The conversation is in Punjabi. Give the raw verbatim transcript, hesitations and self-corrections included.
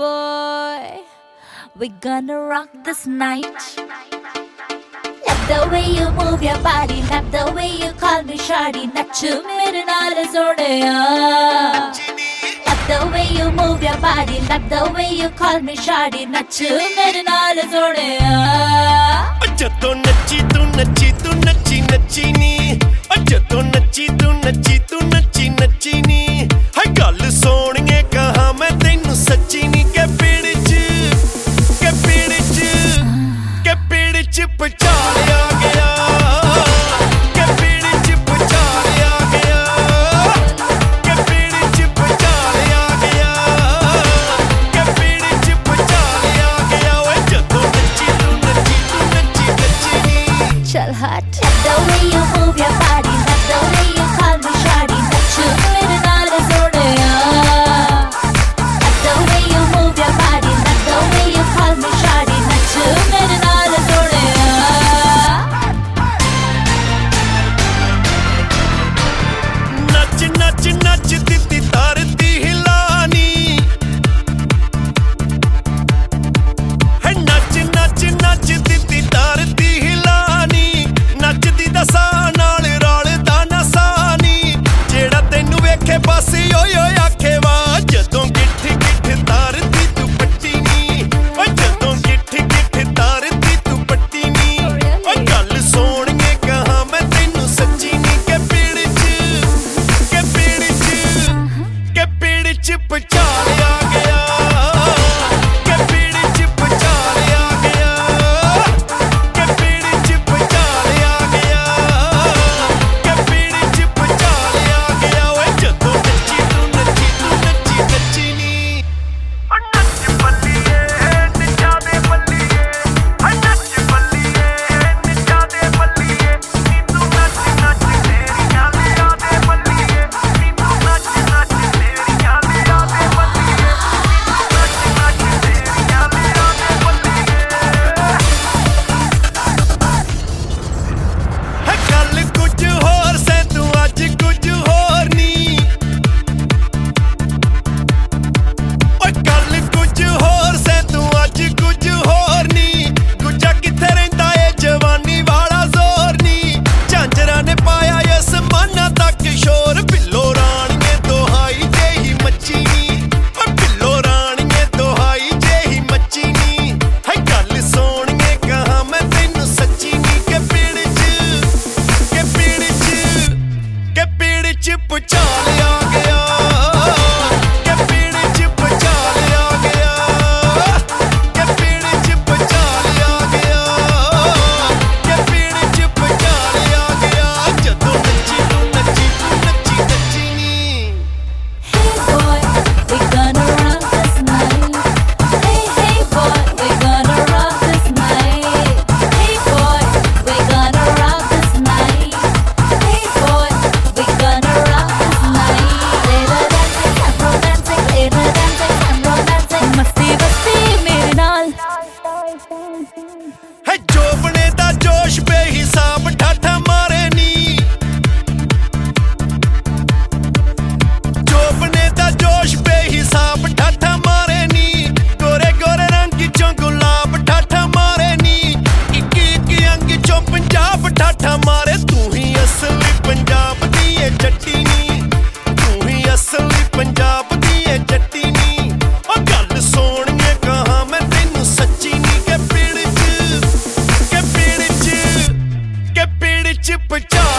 boy, we're gonna rock this night. Love the way you move your body, love the way you call me shawty. Nachu mere naal sohneya. Love the way you move your body, love the way you call me shawty. Nachu mere naal sohneya. ਜਦੋਂ ਨੱਚੀ ਤੂੰ ਨੱਚੀ ਤੂੰ ਨੱਚੀ ਨੱਚੀ ਨੀ ਜਦੋਂ ਨੱਚੀ ਤੂੰ ਨੱਚੀ ਤੂੰ ਨੱਚੀ ਨੱਚੀ ਨੀ ਹੈ ਗੱਲ ਸੋਹਣੀਏ ਕਹਾਂ ਮੈਂ ਤੈਨੂੰ ਸੱਚੀ ਨੀ ਕਿ ਪੀੜ ਚ ਕਿ ਪੀੜ ਚ ਕਿ ਪੀੜ ਚ ਪਚਾਲਿਆ ਗਿਆ ਕਿ ਪੀੜ ਚ ਪਚਾਲਿਆ ਗਿਆ ਕਿ ਪੀੜ ਚ ਪਚਾਲਿਆ ਗਿਆ ਕਿ ਪੀੜ ਚ ਪਚਾਲਿਆ ਗਿਆ ਓਏ ਜਦੋਂ ਨੱਚੀ ਤੂੰ ਨੱਚੀ ਤੂੰ ਨੱਚੀ ਨੱਚੀ ਨੀ Chal hot. Love the way you move your body, love the way you call me shawty. Nachu mere naal sohneya. Love the way you move your body, love the way you call me shawty. Nachu mere naal sohneya. ਨੱਚ ਨੱਚ ਨੱਚ ਦਿੱਤੀ ਧਰਤੀ ਹਿਲਾਨੀ ਹੈ ਨੱਚ ਨੱਚ ਨੱਚ ਦਿੱਤੀ ਧਰਤੀ ਹਿਲਾਨੀ ਨੱਚਦੀ ਦਸਾਂ ਨਾਲ ਰਲਦਾ ਨਸਾਂ ਨੀ ਜਿਹੜਾ ਤੈਨੂੰ ਵੇਖੇ ਬਸ ਓਏ ਓਏ ਆਖੇ ਵਾ ਜਦੋਂ ਗਿੱਠ ਗਿੱਠ ਧਰਤੀ ਤੂੰ ਪੱਟੀ ਨੀ ਓ ਜਦੋਂ ਗਿੱਠ ਗਿੱਠ ਧਰਤੀ ਤੂੰ ਪੱਟੀ ਨੀ ਓ ਗੱਲ ਸੋਹਣੀਏ ਕਹਾਂ ਮੈਂ ਤੈਨੂੰ ਸੱਚੀ ਨੀ ਕਿ ਪੀੜ ਚ ਕਿ ਪੀੜ ਚ ਕਿ ਪੀੜ ਚ ਪਚਾਲਿਆ ਗਿਆ ਕਿ ਪੀੜ ਚ ਪਚਾਲਿਆ ਗਿਆ ਕਿ ਪੀੜ ਚ ਪਚਾਲਿਆ ਗਿਆ ਕਿ ਪੀੜ ਚ ਪਚਾਲਿਆ ਗਿਆ ਓਏ ਜਦੋਂ ਨੱਚੀ ਤੂੰ ਨੱਚੀ ਤੂੰ ਨੱਚੀ ਨੱਚੀ ਨੀ ਓ ਨੱਚ ਬੱਲੀਏ ਨਿੱਜਾ ਦੇ ਬੱਲੀਏ ਓ ਨੱਚ ਬੱਲੀਏ ਨਿੱਜਾ ਦੇ ਬੱਲੀਏ ਨੀ ਤੂੰ ਨੱਚ ਨੱਚ ਤੇਰੀਆਂ ਲਿਆ ਦੇ ਬੱਲੀਏ ਨੀ ਤੂੰ ਨੱਚ ਨੱਚ ਤੇਰੀਆਂ ਲਿਆ ਦੇ ਬੱਲੀਏ ਨੀ ਤੂੰ ਨੱਚ ਨੱਚ ਤੇਰੀਆਂ ਲਿਆ ਦੇ ਬੱਲੀਏ ਹੈ ਗੱਲ ਕੁਝ ਹੋਰ ਸੈਂ ਤੂੰ ਅੱਜ ਕੁਝ ਹੋਰ ਨੀ ਓਏ ਗੱਲ ਕੁਝ ਹੋਰ ਸੈਂ ਤੂੰ ਅੱਜ ਕੁਝ ਹੋਰ ਨੀ ਦੂਜਾ ਕਿੱਥੇ ਰਹਿੰਦਾ ਏ ਜਵਾਨੀ ਵਾਲਾ ਜ਼ੋਰ ਨੀ ਝਾਂਜਰਾਂ ਨੇ ਪਾਇਆ ਇਸ ਮਾਨਾ ਤੱਕ ਸ਼ੋਰ ਬਿੱਲੋ ਰਾਣੀਏ ਦੁਹਾਈ ਜਿਹੀ ਮੱਚੀ ਨੀ ਓ ਬਿੱਲੋ ਰਾਣੀਏ ਦੁਹਾਈ ਜਿਹੀ ਮੱਚੀ ਨੀ ਹੈ ਗੱਲ ਸੋਹਣੀਏ ਕਹਾਂ ਮੈਂ ਤੈਨੂੰ ਸੱਚੀ ਨੀ ਕਿ ਪੀੜ ਚ ਕਿ ਪੀੜ ਚ ਕਿ ਪੀੜ ਚ ਪਚਾਲਿਆ ਗਿਆ ਕਿ ਪੀੜ ਚ ਪਚਾਲਿਆ ਗਿਆ ਕਿ ਪੀੜ ਚ ਪਚਾਲਿਆ ਗਿਆ ਕਿ ਪੀੜ ਚ ਪਚਾਲਿਆ ਗਿਆ ਜਦੋਂ ਨੱਚੀ ਤੂੰ ਨੱਚੀ ਤੂੰ ਨੱਚੀ ਨੱਚੀ ਨੀ Hey boy, we're gonna rock this night. Hey hey boy, we're gonna rock this night. Hey boy, we're gonna rock this night. Hey boy, we're gonna rock this night. Little dancing and romancing, little dancing and romancing. Masti masti mere naal. ਹੈ ਜੋਬਣੇ ਦਾ ਜੋਸ਼ ਬੇਹਿਸਾਬ ਠਾਠਾ ਮਾਰੇ ਨੀ ਜੋਬਣੇ ਦਾ ਜੋਸ਼ ਬੇਹਿਸਾਬ ਠਾਠਾ ਮਾਰੇ ਨੀ ਗੋਰੇ ਗੋਰੇ ਰੰਗ ਚੋਂ ਗੁਲਾਬ ਠਾਠਾ ਮਾਰੇ ਨੀ ਇੱਕ ਇੱਕ ਅੰਗ ਚੋਂ ਪੰਜਾਬ ਠਾਠਾ ਮਾਰੇ ਤੂੰ ਹੀ ਅਸਲੀ ਪੰਜਾਬ ਦੀ ਏ ਜੱਟੀ ਨੀ ਤੂੰ ਹੀ ਅਸਲੀ ਪੰਜਾਬ ਦੀ ਏ ਜੱਟੀ ਨੀ ਓ ਗੱਲ ਸੋਹਣੀਏ ਕਹਾਂ ਮੈਂ ਤੈਨੂੰ ਸੱਚੀ ਨੀ ਕਿ ਪੀੜ ਚ ਕਿ ਪੀੜ ਚ ਕਿ ਪੀੜ ਚ ਪਚਾ